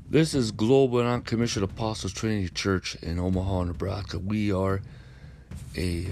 This is Global Non-Commissioned Apostles Trinity Church in Omaha, Nebraska. We are a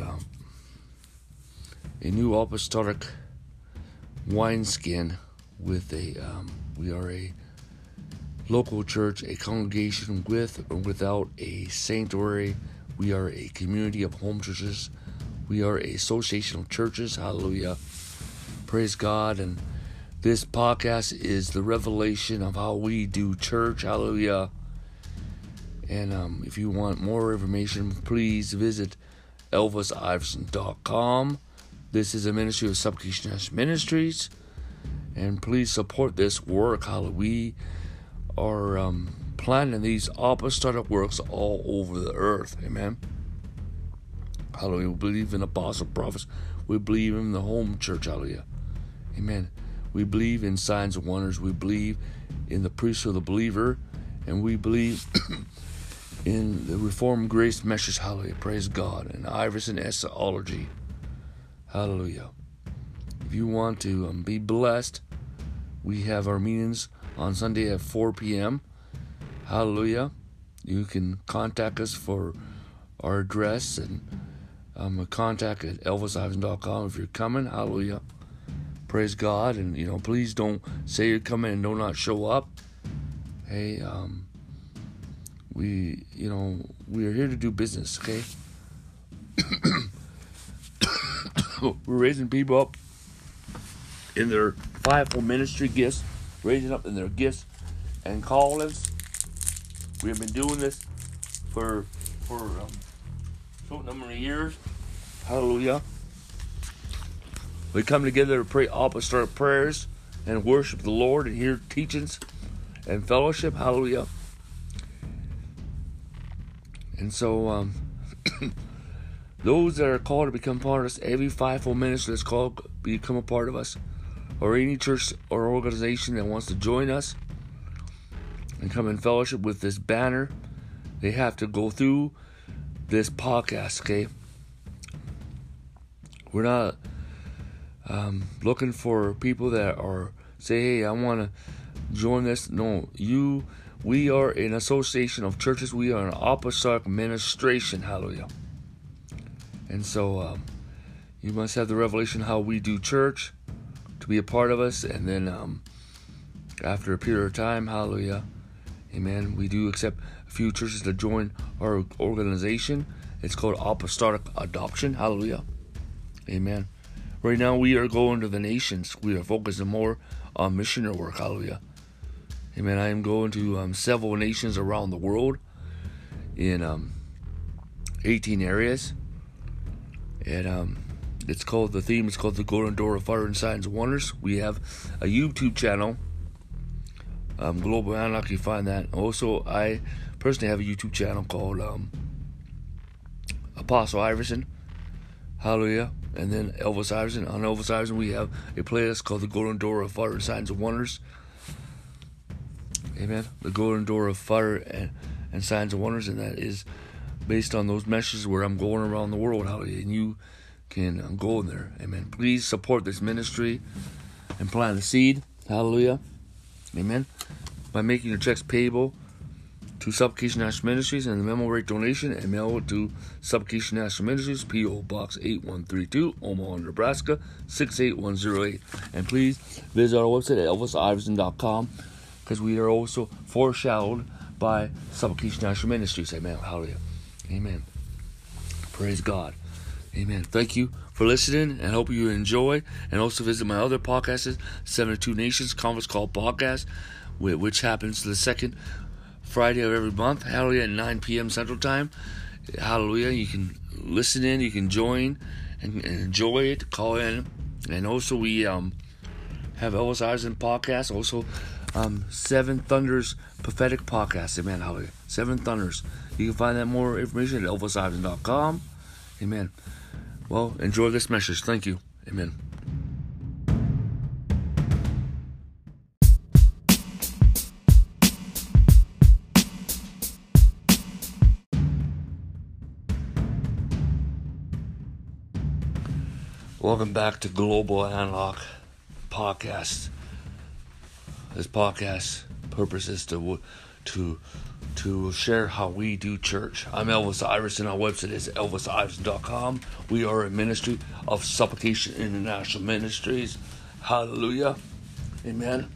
new apostolic wineskin with we are a local church, a congregation with or without a sanctuary. We are a community of home churches. We are a association of churches. Hallelujah. Praise God. And this podcast is the revelation of how we do church. Hallelujah. And if you want more information, please visit elvisiverson.com. This is a ministry of Supplication National Ministries. And please support this work. Hallelujah. We are planning these apostolic works all over the earth. Amen. Hallelujah. We believe in apostles, prophets. We believe in the home church. Hallelujah. Amen. We believe in signs and wonders. We believe in the priesthood of the believer. And we believe in the Reformed Grace message. Hallelujah. Praise God. And Iverson Eschatology. Hallelujah. If you want to be blessed, we have our meetings on Sunday at 4 p.m. Hallelujah. You can contact us for our address and contact at elvisiverson.com if you're coming. Hallelujah. Praise God. And, please don't say you're coming and do not show up. Hey, we are here to do business, okay? We're raising people up in their fivefold ministry gifts, raising up in their gifts and callings. We have been doing this for a short number of years. Hallelujah. We come together to pray apostolic prayers and worship the Lord and hear teachings and fellowship. Hallelujah. And so, those that are called to become part of us, every fivefold ministry that's called to become a part of us, or any church or organization that wants to join us and come in fellowship with this banner, they have to go through this podcast, okay? We're not looking for people that are say, hey, I want to join this. No, we are an association of churches. We are an apostolic ministration. Hallelujah. And so you must have the revelation how we do church to be a part of us. And then after a period of time, hallelujah, amen, we do accept a few churches to join our organization. It's called Apostolic Adoption. Hallelujah. Amen. Right now we are going to the nations. We are focusing more on missionary work. Hallelujah. Amen. I am going to several nations around the world in 18 areas. And the theme is called The Golden Door of Fire and Signs and Wonders. We have a YouTube channel, Global Analog, you find that. Also, I personally have a YouTube channel called Apostle Iverson. Hallelujah. And then Elvis Iverson. On Elvis Iverson, we have a playlist called The Golden Door of Fire and Signs and Wonders. Amen. The Golden Door of Fire and Signs and Wonders. And that is based on those messages where I'm going around the world. Hallelujah. And you can go in there. Amen. Please support this ministry and plant a seed. Hallelujah. Amen. By making your checks payable to Supplication National Ministries and the memo rate donation, and mail it to Supplication National Ministries, P.O. Box 8132, Omaha, Nebraska 68108. And please visit our website at elvisiverson.com, because we are also foreshadowed by Supplication National Ministries. Amen. Hallelujah. Amen. Praise God. Amen. Thank you for listening, and hope you enjoy. And also visit my other podcasts, 72 Nations Conference Call Podcast, which happens the second Friday of every month. Hallelujah, at 9 p.m. Central Time. Hallelujah. You can listen in, you can join and enjoy it, call in. And also we have Elvis Iverson podcast, also Seven Thunders Prophetic Podcast. Amen. Hallelujah. Seven Thunders. You can find that more information at elvisiverson.com. Amen. Well, enjoy this message. Thank you. Amen. Welcome back to Global Analog Podcast. This podcast purpose is to to share how we do church. I'm Elvis Iverson. Our website is elvisiverson.com. We are a ministry of Supplication International Ministries. Hallelujah. Amen.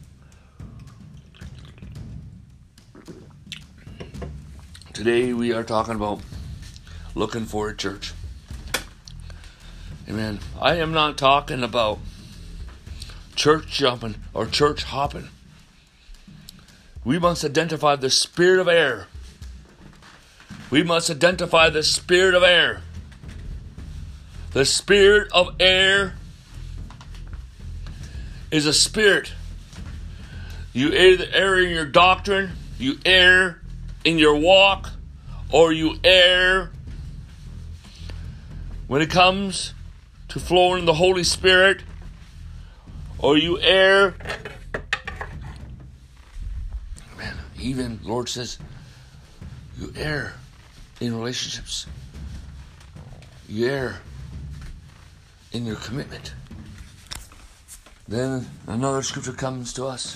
Today we are talking about looking for a church. Amen. I am not talking about church jumping or church hopping. We must identify the spirit of error. We must identify the spirit of error. The spirit of error is a spirit. You either err in your doctrine, you err in your walk, or you err when it comes to flowing in the Holy Spirit, or you err. Man, even the Lord says you err in relationships. You err in your commitment. Then another scripture comes to us.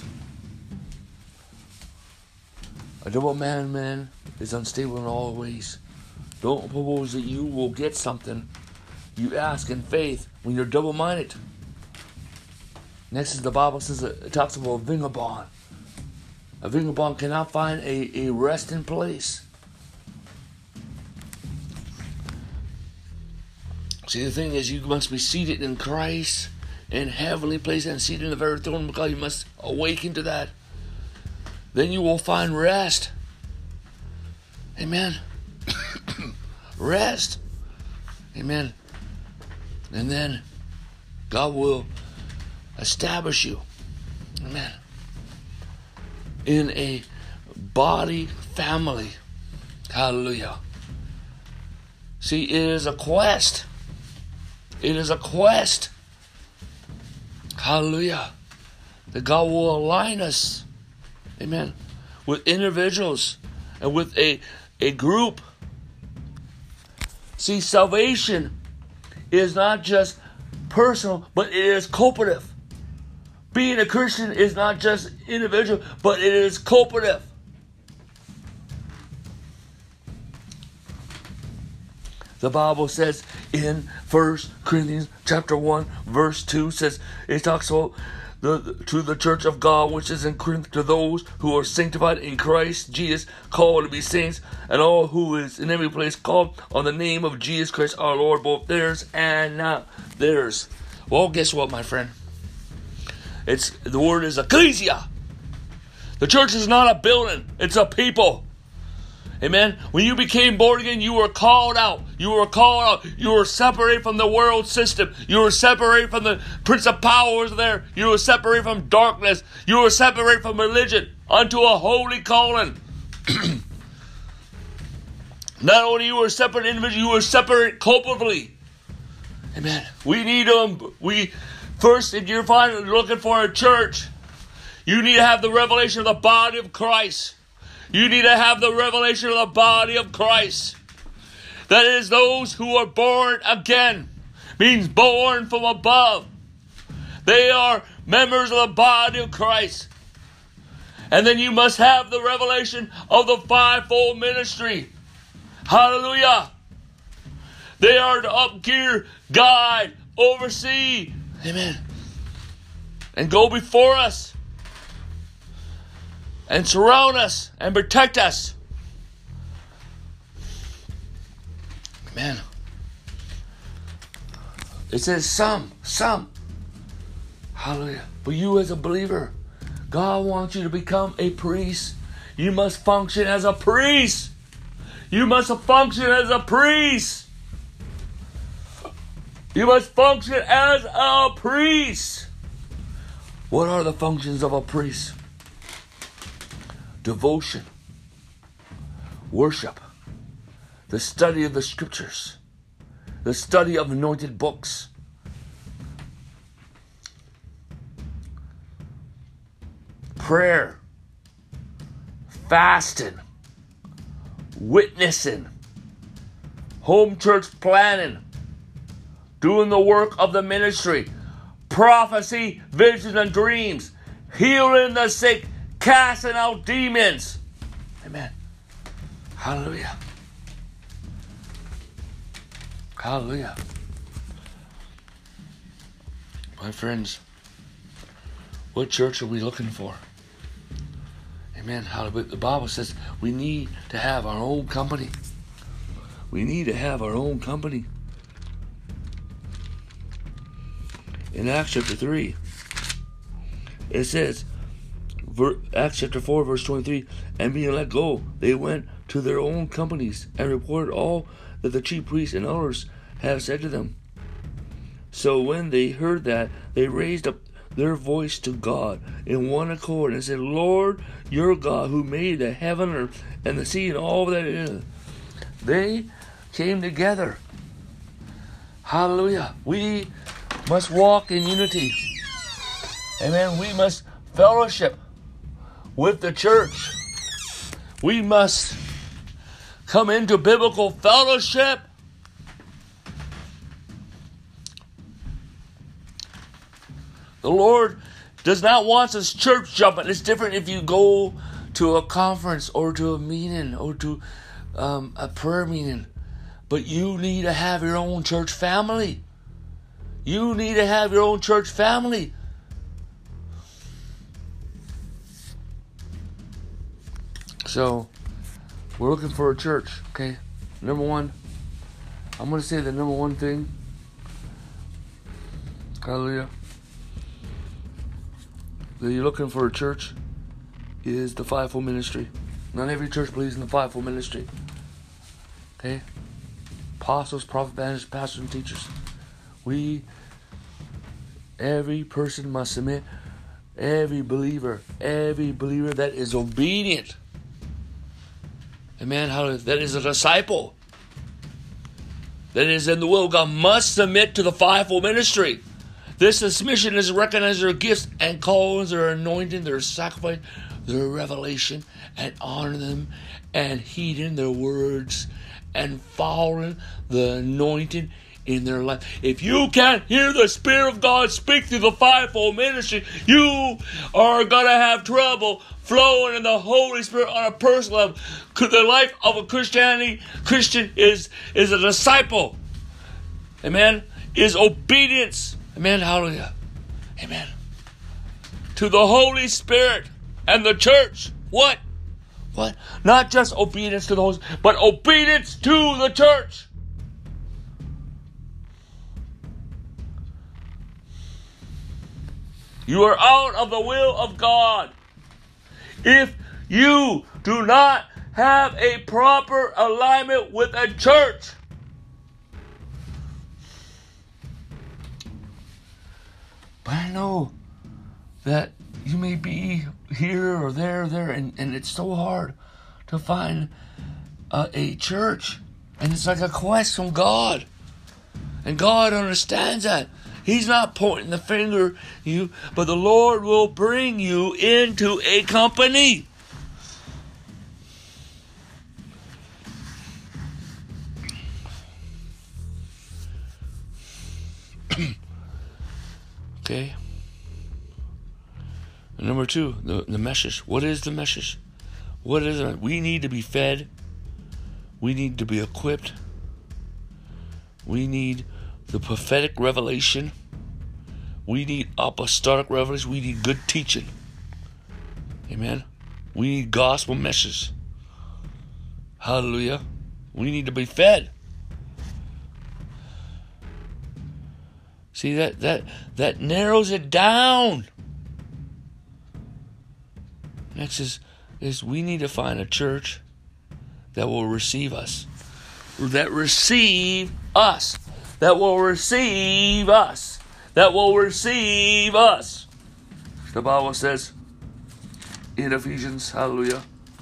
A double-minded man is unstable in all ways. Don't suppose that you will get something you ask in faith when you're double-minded. Next is the Bible says it talks about a vagabond. A vagabond cannot find a resting place. See, the thing is, you must be seated in Christ in heavenly places and seated in the very throne of God. You must awaken to that. Then you will find rest. Amen. Rest. Amen. And then God will establish you. Amen. In a body family. Hallelujah. See, it is a quest. It is a quest. Hallelujah. That God will align us. Amen. With individuals and with a group. See, salvation is not just personal, but it is cooperative. Being a Christian is not just individual, but it is cooperative. The Bible says in 1 Corinthians chapter 1, verse 2 says, it talks about to the church of God which is in Corinth, to those who are sanctified in Christ Jesus, called to be saints, and all who is in every place called on the name of Jesus Christ our Lord, both theirs and not theirs. Well, guess what, my friend? The word is ecclesia. The church is not a building, it's a people. Amen. When you became born again, you were called out. You were called out. You were separated from the world system. You were separated from the prince of powers there. You were separated from darkness. You were separated from religion unto a holy calling. Not only you were separate individually, you were separate corporately. Amen. We need them. First, if you're looking for a church, you need to have the revelation of the body of Christ. You need to have the revelation of the body of Christ. That is, those who are born again. Means born from above. They are members of the body of Christ. And then you must have the revelation of the fivefold ministry. Hallelujah. They are to upgear, guide, oversee. Amen. And go before us. And surround us and protect us. Amen. It says some. Hallelujah. But you as a believer, God wants you to become a priest. You must function as a priest. You must function as a priest. You must function as a priest. What are the functions of a priest? Devotion, worship, the study of the scriptures, the study of anointed books, prayer, fasting, witnessing, home church planning, doing the work of the ministry, prophecy, visions, and dreams, healing the sick, casting out demons. Amen. Hallelujah. Hallelujah. My friends, what church are we looking for? Amen. Hallelujah. The Bible says we need to have our own company. We need to have our own company. In Acts chapter 3, it says, Acts chapter 4, verse 23, and being let go, they went to their own companies and reported all that the chief priests and elders had said to them. So when they heard that, they raised up their voice to God in one accord and said, Lord, your God, who made the heaven and the sea and all that is in it. They came together. Hallelujah. We must walk in unity. Amen. We must fellowship with the church. We must come into biblical fellowship. The Lord does not want us church jumping. It's different if you go to a conference or to a meeting or to a prayer meeting. But you need to have your own church family. You need to have your own church family. So, we're looking for a church, okay? Number one, I'm going to say the number one thing. Hallelujah. That you're looking for a church is the fivefold ministry. Not every church believes in the fivefold ministry. Okay? Apostles, prophets, evangelists, pastors, and teachers. Every person must submit. Every believer that is obedient. Amen. That is a disciple. That is in the will of God must submit to the fivefold ministry. This submission is recognize their gifts and callings, their anointing, their sacrifice, their revelation, and honor them, and heeding their words, and following the anointing in their life. If you can't hear the Spirit of God speak through the fivefold ministry, you are going to have trouble flowing in the Holy Spirit on a personal level. The life of a Christian is a disciple. Amen. Is obedience. Amen. Hallelujah. Amen. To the Holy Spirit and the church. What? Not just obedience to the Holy Spirit, but obedience to the church. You are out of the will of God if you do not have a proper alignment with a church. But I know that you may be here or there, and it's so hard to find a church. And it's like a quest from God. And God understands that. He's not pointing the finger at you, but the Lord will bring you into a company. Okay. And number two, the message. What is the message? What is it? We need to be fed. We need to be equipped. We need the prophetic revelation. We need apostolic revelation. We need good teaching. Amen. We need gospel messages. Hallelujah. We need to be fed. See, that narrows it down. Next is we need to find a church that will receive us. That receive us. That will receive us. That will receive us. The Bible says in Ephesians, hallelujah.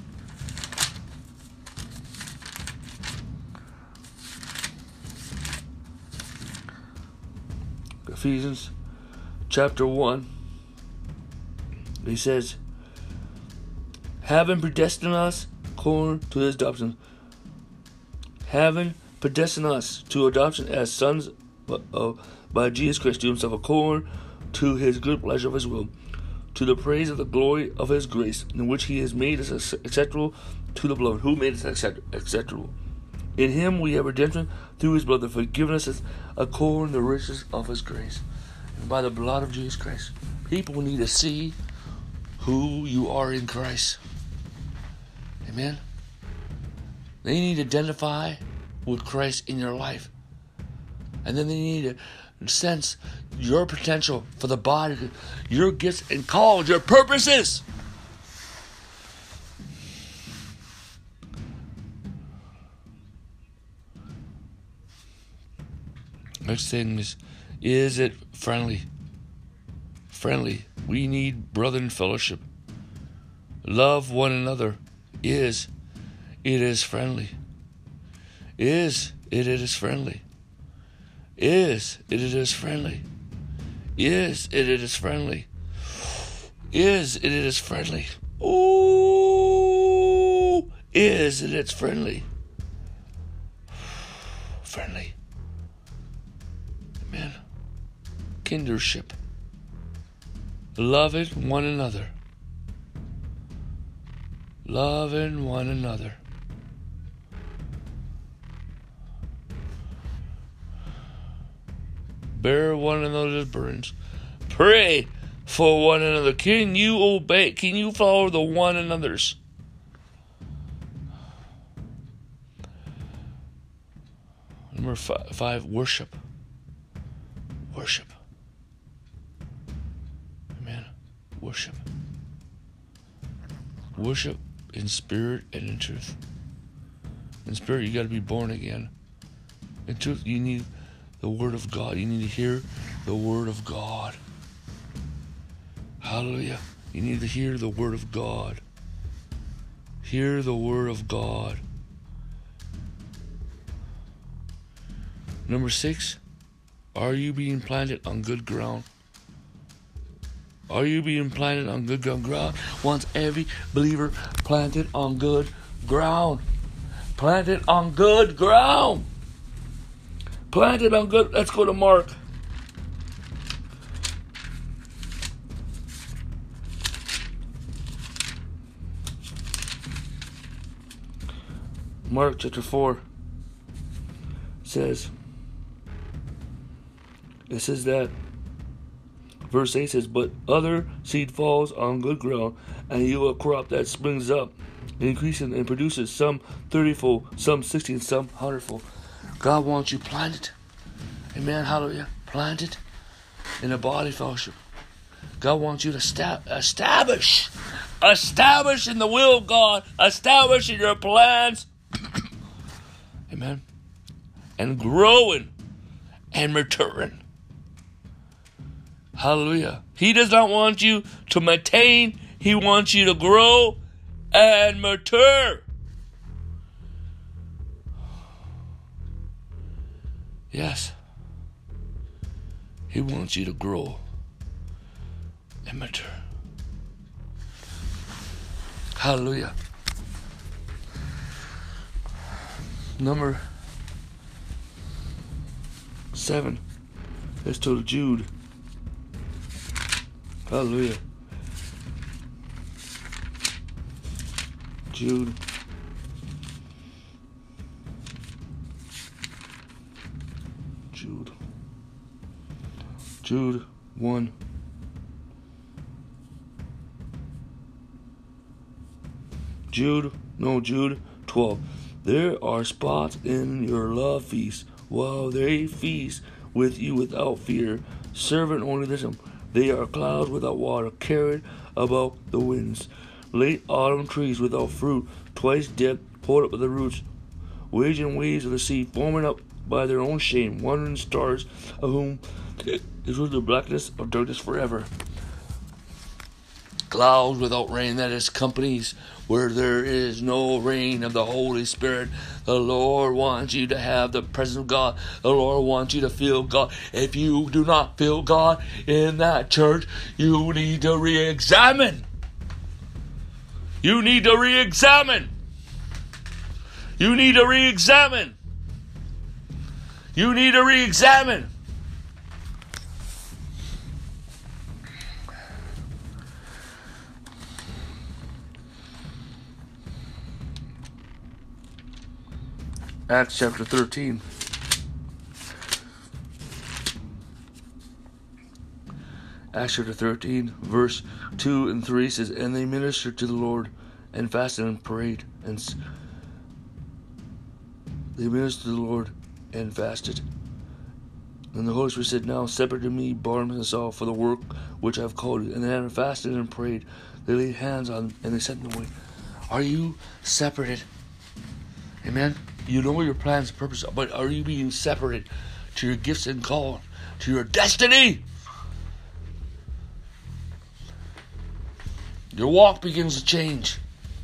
Ephesians chapter 1. He says, having predestined us according to his adoption. Having predestined us to adoption as sons by Jesus Christ to himself, according to his good pleasure of his will, to the praise of the glory of his grace, in which he has made us acceptable to the beloved, who made us acceptable. In him we have redemption through his blood, the forgiveness according to the riches of his grace. And by the blood of Jesus Christ. People need to see who you are in Christ. Amen. They need to identify with Christ in your life. And then they need to sense your potential for the body, your gifts and calls, your purposes. Next thing is it friendly? Friendly. We need brethren fellowship. Love one another. It is friendly. It is friendly. It is friendly. It is friendly. It is friendly. Ooh, it is friendly. Friendly. Amen. Kindership. Loving one another. Loving one another. Bear one another's burdens. Pray for one another. Can you obey? Can you follow the one another's? Number 5, worship. Worship. Amen. Worship. Worship in spirit and in truth. In spirit, you got to be born again. In truth, you need the Word of God. You need to hear the Word of God. Hallelujah. You need to hear the Word of God. Hear the Word of God. Number 6, are you being planted on good ground? Are you being planted on good ground? Wants every believer planted on good ground. Planted on good ground. Planted on good. Let's go to Mark. Mark chapter 4 says, it says that verse 8 says, but other seed falls on good ground, and you a crop that springs up, increasing and produces some 30-fold, some 60, and some 100-fold. God wants you planted. Amen. Hallelujah. Planted in a body fellowship. God wants you to establish in the will of God, establish in your plans. Amen. And growing and maturing. Hallelujah. He does not want you to maintain. He wants you to grow and mature. Yes. He wants you to grow and mature. Hallelujah. Number 7. Let's go to Jude. Hallelujah. Jude. Jude 1. Jude 12. There are spots in your love feast, while they feast with you without fear, serving only them. They are clouds without water, carried about the winds. Late autumn trees without fruit, twice dead, pulled up by the roots. Waging waves of the sea, forming up by their own shame, wandering stars, of whom is the blackness of darkness forever. Clouds without rain, that is companies where there is no rain of the Holy Spirit. The Lord wants you to have the presence of God. The Lord wants you to feel God. If you do not feel God in that church, you need to re-examine. You need to re-examine. You need to re-examine. You need to re-examine. Acts chapter 13. Acts chapter 13, verse 2 and 3 says, and they ministered to the Lord and fasted and prayed. And they ministered to the Lord and fasted. And the Holy Spirit said, now separate to me Barnabas and Saul for the work which I have called you. And they had fasted and prayed. They laid hands on them and they sent them away. Are you separated? Amen? You know your plans and purpose, but are you being separated to your gifts and call, to your destiny? Your walk begins to change.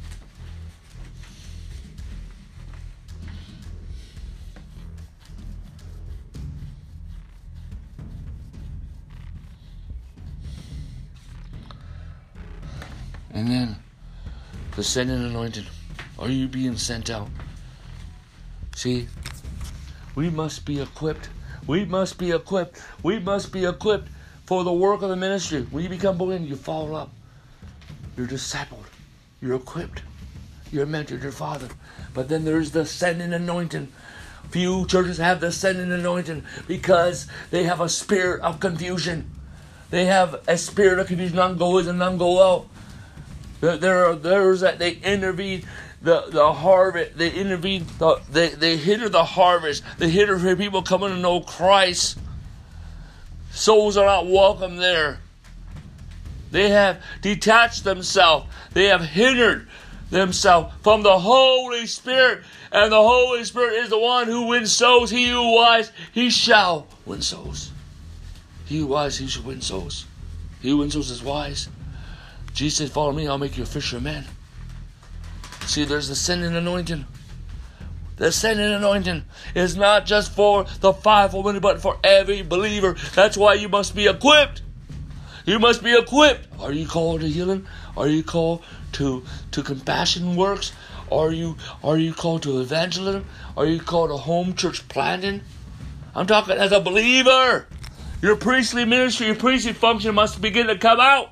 And then the sent and anointed. Are you being sent out? See, we must be equipped. We must be equipped. We must be equipped for the work of the ministry. When you become born, you follow up. You're discipled. You're equipped. You're mentored. Your father. But then there's the sent and anointing. Few churches have the sent and anointing because they have a spirit of confusion. They have a spirit of confusion. None go in and none go out. There's that they intervene the harvest. They intervene. They hinder the harvest. They hinder people coming to know Christ. Souls are not welcome there. They have detached themselves. They have hindered themselves from the Holy Spirit. And the Holy Spirit is the one who wins souls. He who is wise, he shall win souls. He who is wise, he shall win souls. He who wins souls is wise. Jesus said, follow me, I'll make you a fisher of men. See, there's the sent and anointing. The sent and anointing is not just for the fivefold ministry, but for every believer. That's why you must be equipped. You must be equipped. Are you called to healing? Are you called to compassion works? Are you called to evangelism? Are you called to home church planting? I'm talking as a believer. Your priestly ministry, your priestly function must begin to come out.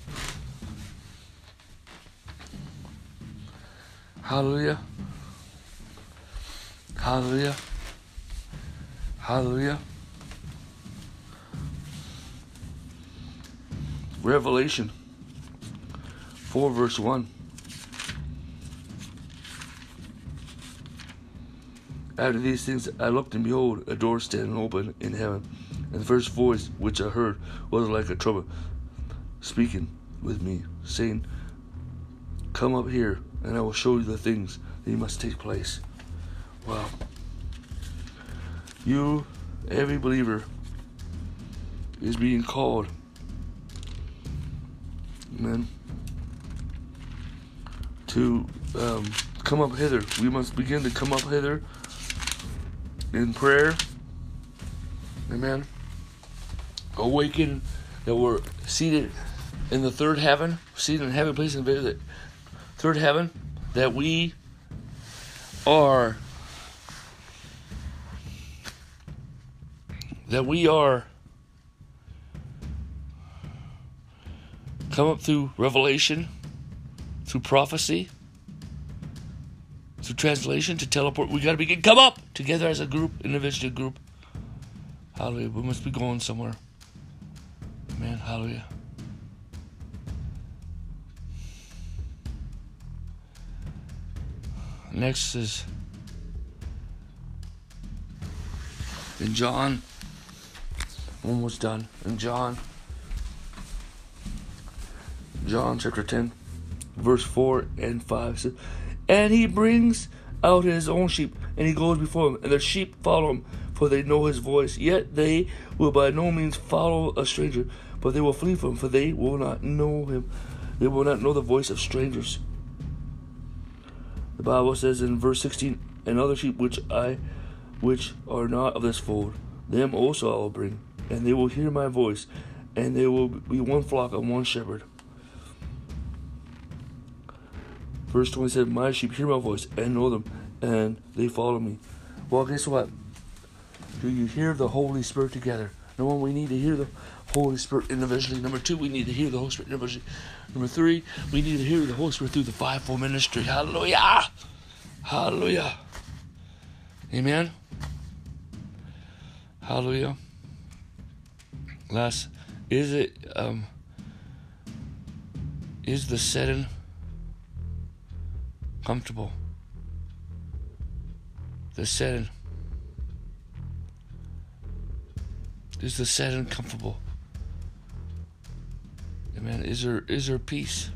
Hallelujah. Hallelujah. Hallelujah. Revelation 4 verse 1. After these things I looked, and behold, a door standing open in heaven. And the first voice which I heard was like a trumpet speaking with me, saying, come up here, and I will show you the things that must take place. Wow. You, every believer, is being called. Amen. To come up hither. We must begin to come up hither in prayer. Amen. Awaken that we're seated in the third heaven, seated in heaven, place in the third heaven, that we are come up through revelation, through prophecy, through translation, to teleport. We got to begin come up together as a group, individual group. Hallelujah. We must be going somewhere. Amen. Hallelujah. Next is in John. Almost done. In John chapter 10, verse 4 and 5 says, and he brings out his own sheep, and he goes before him, and the sheep follow him, for they know his voice. Yet they will by no means follow a stranger, but they will flee from him, for they will not know him. They will not know the voice of strangers. The Bible says in verse 16, and other sheep which are not of this fold, them also I will bring, and they will hear my voice, and they will be one flock and one shepherd. Verse 20 said, my sheep hear my voice and know them, and they follow me. Well, guess what? Do you hear the Holy Spirit together? Number one, we need to hear the Holy Spirit individually. Number two, we need to hear the Holy Spirit individually. Number three, we need to hear the Holy Spirit through the fivefold ministry. Hallelujah! Hallelujah! Amen. Hallelujah. Last, is the setting comfortable? The setting. Is the setting comfortable? Amen. Is there peace?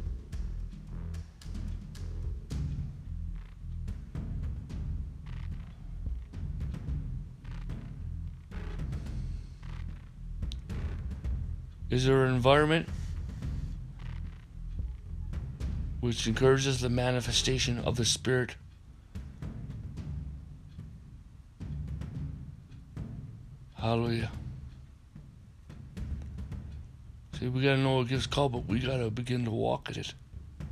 Is there an environment which encourages the manifestation of the Spirit? Hallelujah. See, we gotta know what gives call, but we gotta begin to walk in it.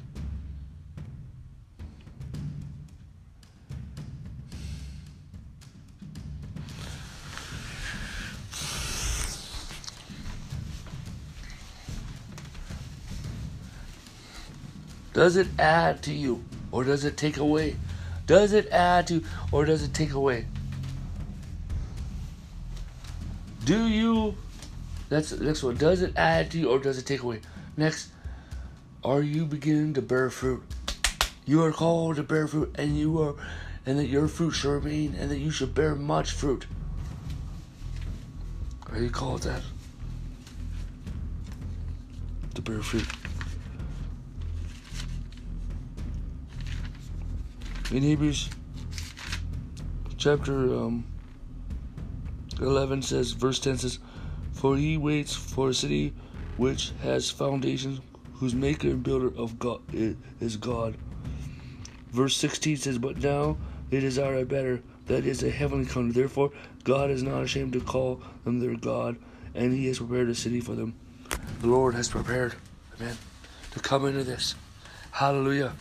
Does it add to you, or does it take away? Does it add to, or does it take away? Do you, that's the next one. Does it add to you, or does it take away? Next, are you beginning to bear fruit? You are called to bear fruit, and that your fruit should remain, and that you should bear much fruit. Are you called that? To bear fruit. In Hebrews chapter 11 says, verse 10 says, for he waits for a city which has foundations, whose maker and builder of God is God. Verse 16 says, but now they desire a better, that is a heavenly country. Therefore God is not ashamed to call them their God, and he has prepared a city for them. The Lord has prepared, amen, to come into this. Hallelujah.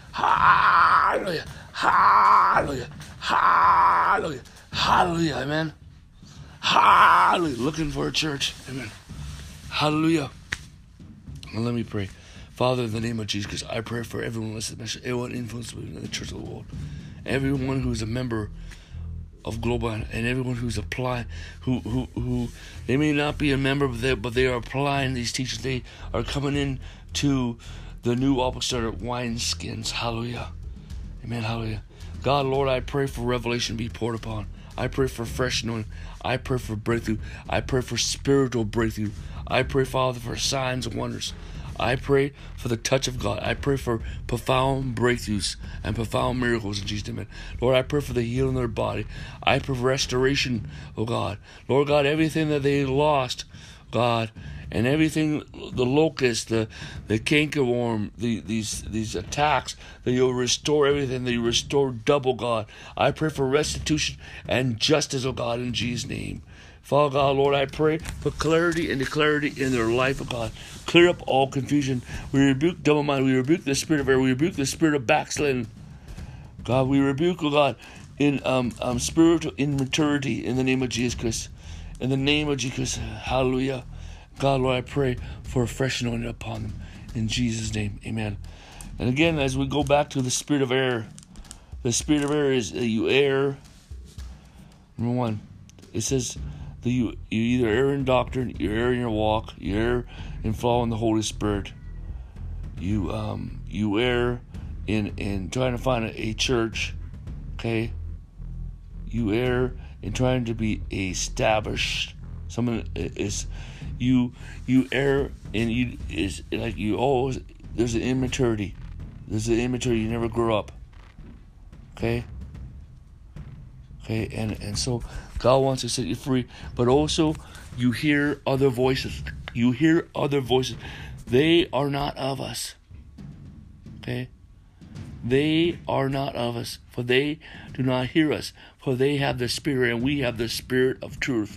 Hallelujah. Hallelujah. Hallelujah. Hallelujah. Amen. Hallelujah. Looking for a church. Amen. Hallelujah. And let me pray. Father, in the name of Jesus, I pray for everyone listening, everyone influenced in the church of the world, everyone who is a member of Global, and everyone who's applying, who they may not be a member, but they are applying these teachings. They are coming in to the new Apostolic wineskins. Hallelujah. Amen. Hallelujah. God, Lord, I pray for revelation be poured upon. I pray for fresh anointing. I pray for breakthrough. I pray for spiritual breakthrough. I pray, Father, for signs and wonders. I pray for the touch of God. I pray for profound breakthroughs and profound miracles in Jesus' name. Lord, I pray for the healing of their body. I pray for restoration, oh God. Lord God, everything that they lost, God, and everything, the locust, the cankerworm, these attacks, that you'll restore everything, that you restore double, God. I pray for restitution and justice, oh God, in Jesus' name. Father God, Lord, I pray for clarity and clarity in their life, oh God. Clear up all confusion. We rebuke double mind. We rebuke the spirit of error. We rebuke the spirit of backsliding. God, we rebuke, oh God, in spiritual immaturity in the name of Jesus Christ. In the name of Jesus, hallelujah. God, Lord, I pray for a fresh anointing upon them. In Jesus' name, amen. And again, as we go back to the spirit of error, the spirit of error is you err. Number one, it says that you either err in doctrine, you err in your walk, you err in following the Holy Spirit. You err in trying to find a church, okay? You err in trying to be established. Someone is you err and you is like you always there's an immaturity. There's an immaturity. You never grow up. Okay, and so God wants to set you free, but also you hear other voices. You hear other voices. They are not of us. Okay? They are not of us, for they do not hear us, for they have the Spirit, and we have the Spirit of truth.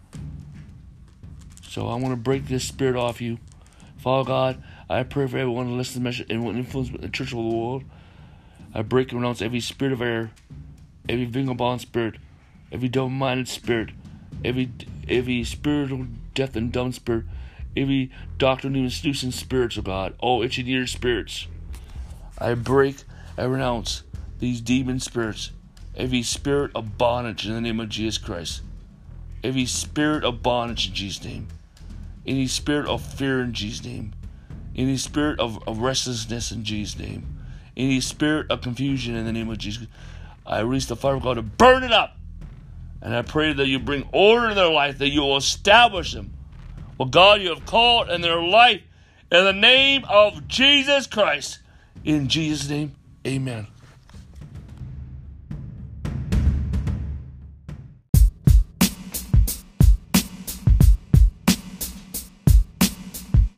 So I want to break this spirit off you. Father God, I pray for everyone who listens to the message, everyone influenced in the church of the world. I break and renounce every spirit of error, every vagabond spirit, every double-minded spirit, every spiritual deaf and dumb spirit, every doctrine seducing spirits of God, all itching ear spirits. I break, I renounce these demon spirits every spirit of bondage in the name of Jesus Christ. Every spirit of bondage in Jesus' name. Any spirit of fear in Jesus' name. Any spirit of restlessness in Jesus' name. Any spirit of confusion in the name of Jesus. I release the fire of God to burn it up. And I pray that you bring order in their life, that you will establish them. What God you have called in their life. In the name of Jesus Christ. In Jesus' name, amen.